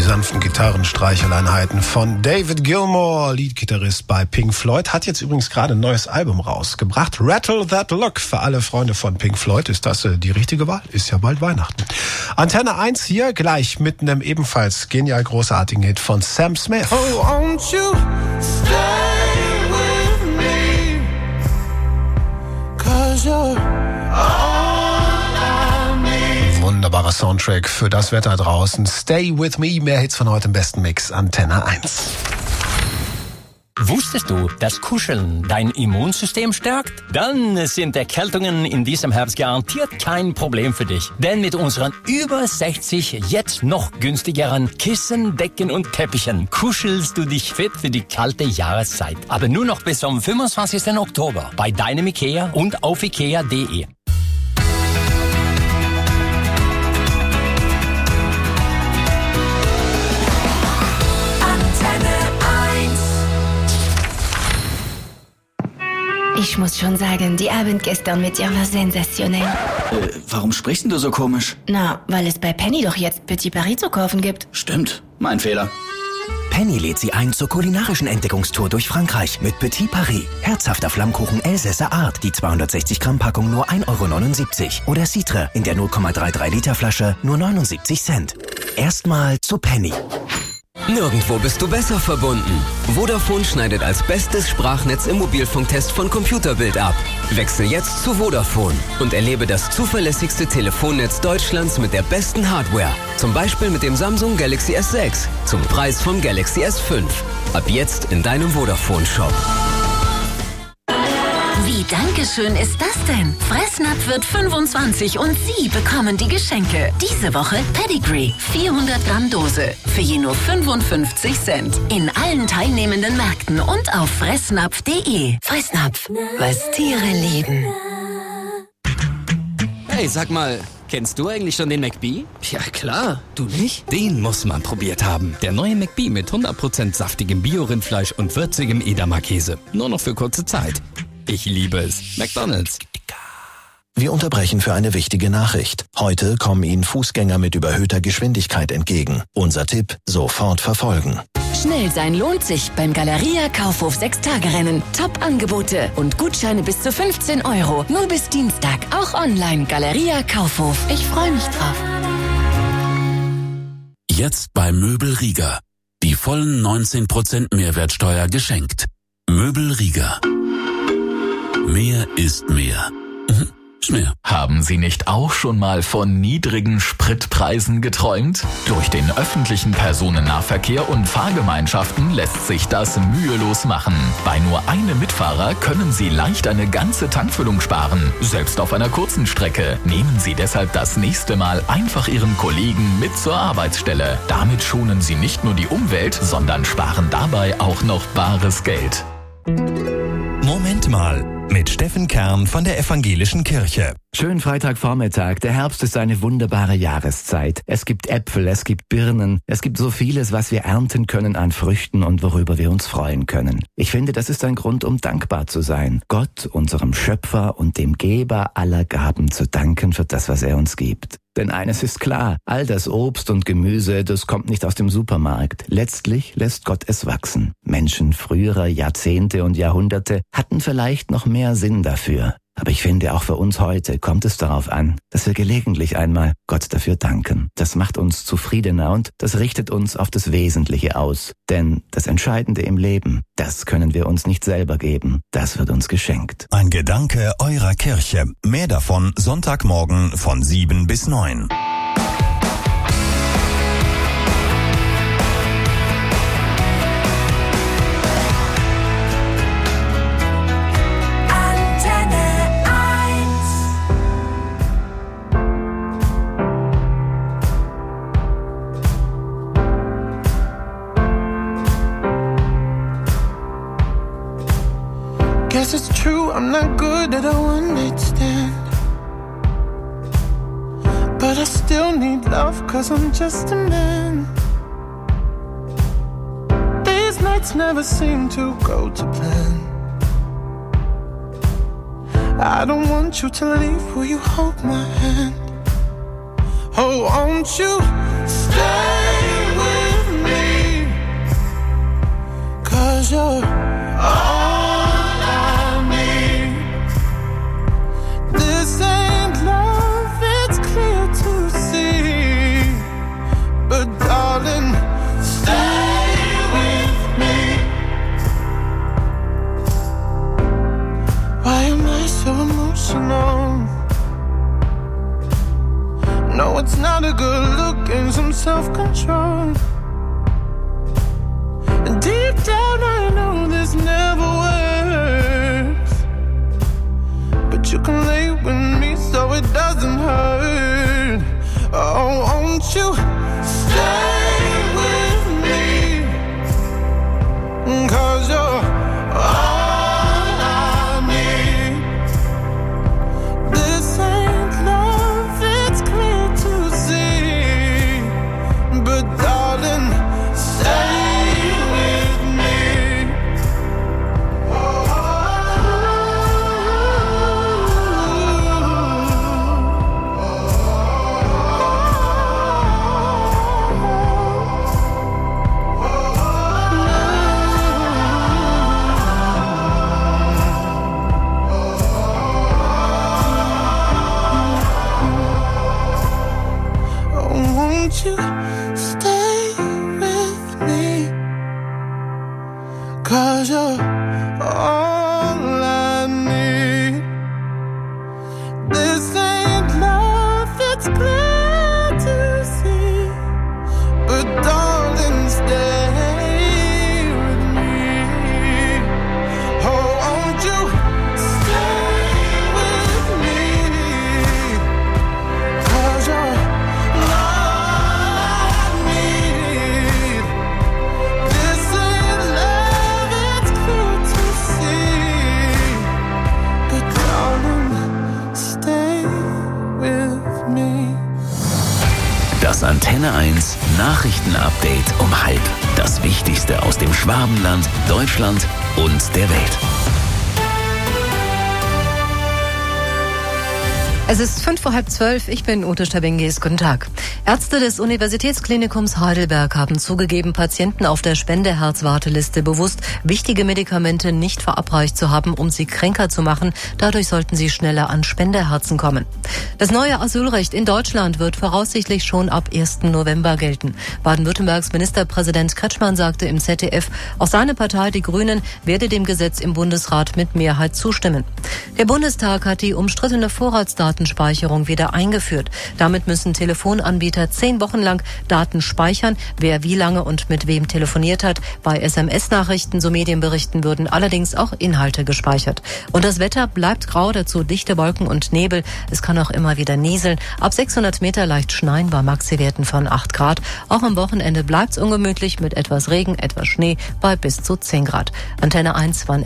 sanften Gitarrenstreicheleinheiten von David Gilmour, Leadgitarrist bei Pink Floyd, hat jetzt übrigens gerade ein neues Album rausgebracht. Rattle That Look. Für alle Freunde von Pink Floyd ist das die richtige Wahl. Ist ja bald Weihnachten. Antenne 1 hier gleich mit einem ebenfalls genial großartigen Hit von Sam Smith. Oh, won't you stay with me? 'Cause you're Wunderbarer Soundtrack für das Wetter draußen. Stay with me. Mehr Hits von heute im besten Mix. Antenne 1. Wusstest du, dass Kuscheln dein Immunsystem stärkt? Dann sind Erkältungen in diesem Herbst garantiert kein Problem für dich. Denn mit unseren über 60 jetzt noch günstigeren Kissen, Decken und Teppichen kuschelst du dich fit für die kalte Jahreszeit. Aber nur noch bis zum 25. Oktober bei deinem Ikea und auf ikea.de. Ich muss schon sagen, die Abend gestern mit dir war sensationell. Warum sprichst denn du so komisch? Na, weil es bei Penny doch jetzt Petit Paris zu kaufen gibt. Stimmt, mein Fehler. Penny lädt Sie ein zur kulinarischen Entdeckungstour durch Frankreich mit Petit Paris. Herzhafter Flammkuchen Elsässer Art, die 260 Gramm Packung nur 1,79 €. Oder Citre in der 0,33 Liter Flasche nur 79 Cent. Erstmal zu Penny. Nirgendwo bist du besser verbunden. Vodafone schneidet als bestes Sprachnetz im Mobilfunktest von Computerbild ab. Wechsel jetzt zu Vodafone und erlebe das zuverlässigste Telefonnetz Deutschlands mit der besten Hardware. Zum Beispiel mit dem Samsung Galaxy S6 zum Preis vom Galaxy S5. Ab jetzt in deinem Vodafone-Shop. Wie Dankeschön ist das denn? Fressnapf wird 25 und Sie bekommen die Geschenke. Diese Woche Pedigree, 400 Gramm Dose, für je nur 55 Cent. In allen teilnehmenden Märkten und auf fressnapf.de. Fressnapf, was Tiere lieben. Hey, sag mal, kennst du eigentlich schon den McBee? Ja klar, du nicht? Den muss man probiert haben. Der neue McBee mit 100% saftigem Bio-Rindfleisch und würzigem Edamer-Käse. Nur noch für kurze Zeit. Ich liebe es. McDonald's. Wir unterbrechen für eine wichtige Nachricht. Heute kommen Ihnen Fußgänger mit überhöhter Geschwindigkeit entgegen. Unser Tipp: sofort verfolgen. Schnell sein lohnt sich beim Galeria Kaufhof 6-Tage-Rennen. Top-Angebote und Gutscheine bis zu 15 €. Nur bis Dienstag. Auch online. Galeria Kaufhof. Ich freue mich drauf. Jetzt bei Möbel Rieger. Die vollen 19% Mehrwertsteuer geschenkt. Möbel Rieger. Mehr ist mehr. Schmer. Haben Sie nicht auch schon mal von niedrigen Spritpreisen geträumt? Durch den öffentlichen Personennahverkehr und Fahrgemeinschaften lässt sich das mühelos machen. Bei nur einem Mitfahrer können Sie leicht eine ganze Tankfüllung sparen, selbst auf einer kurzen Strecke. Nehmen Sie deshalb das nächste Mal einfach Ihren Kollegen mit zur Arbeitsstelle. Damit schonen Sie nicht nur die Umwelt, sondern sparen dabei auch noch bares Geld. Moment mal, mit Steffen Kern von der Evangelischen Kirche. Schönen Freitagvormittag. Der Herbst ist eine wunderbare Jahreszeit. Es gibt Äpfel, es gibt Birnen, es gibt so vieles, was wir ernten können an Früchten und worüber wir uns freuen können. Ich finde, das ist ein Grund, um dankbar zu sein. Gott, unserem Schöpfer und dem Geber aller Gaben zu danken für das, was er uns gibt. Denn eines ist klar, all das Obst und Gemüse, das kommt nicht aus dem Supermarkt. Letztlich lässt Gott es wachsen. Menschen früherer Jahrzehnte und Jahrhunderte hatten vielleicht noch mehr Sinn dafür. Aber ich finde, auch für uns heute kommt es darauf an, dass wir gelegentlich einmal Gott dafür danken. Das macht uns zufriedener und das richtet uns auf das Wesentliche aus. Denn das Entscheidende im Leben, das können wir uns nicht selber geben. Das wird uns geschenkt. Ein Gedanke eurer Kirche. Mehr davon Sonntagmorgen von 7 bis 9. Guess it's true, I'm not good at a one-night stand. But I still need love, cause I'm just a man. These nights never seem to go to plan. I don't want you to leave, will you hold my hand? Oh, won't you stay with self-control. And deep down I know this never works, but you can lay with me so it doesn't hurt. Oh, won't you stay with me? 'Cause you're all I need. This ain't love, it's clear to see, but darling, stay with me. Won't you stay with me? 'Cause you're all I need. This ain't love, it's clear to see, but darling, stay with me. Oh, won't you stay with me? 'Cause you're Das Antenne 1 Nachrichtenupdate um 12:30. Das Wichtigste aus dem Schwabenland, Deutschland und der Welt. Es ist 11:55, ich bin Ute Stabingis. Guten Tag. Ärzte des Universitätsklinikums Heidelberg haben zugegeben, Patienten auf der Spendeherzwarteliste bewusst wichtige Medikamente nicht verabreicht zu haben, um sie kränker zu machen. Dadurch sollten sie schneller an Spendeherzen kommen. Das neue Asylrecht in Deutschland wird voraussichtlich schon ab 1. November gelten. Baden-Württembergs Ministerpräsident Kretschmann sagte im ZDF, auch seine Partei, die Grünen, werde dem Gesetz im Bundesrat mit Mehrheit zustimmen. Der Bundestag hat die umstrittene Vorratsdatenspeicherung wieder eingeführt. Damit müssen Telefonanbieter 10 Wochen lang Daten speichern, wer wie lange und mit wem telefoniert hat. Bei SMS-Nachrichten, so Medienberichten, würden allerdings auch Inhalte gespeichert. Und das Wetter bleibt grau, dazu dichte Wolken und Nebel. Es kann auch immer wieder nieseln. Ab 600 Meter leicht schneien bei Maxiwerten von 8 Grad. Auch am Wochenende bleibt's ungemütlich mit etwas Regen, etwas Schnee bei bis zu 10 Grad. Antenne 1 war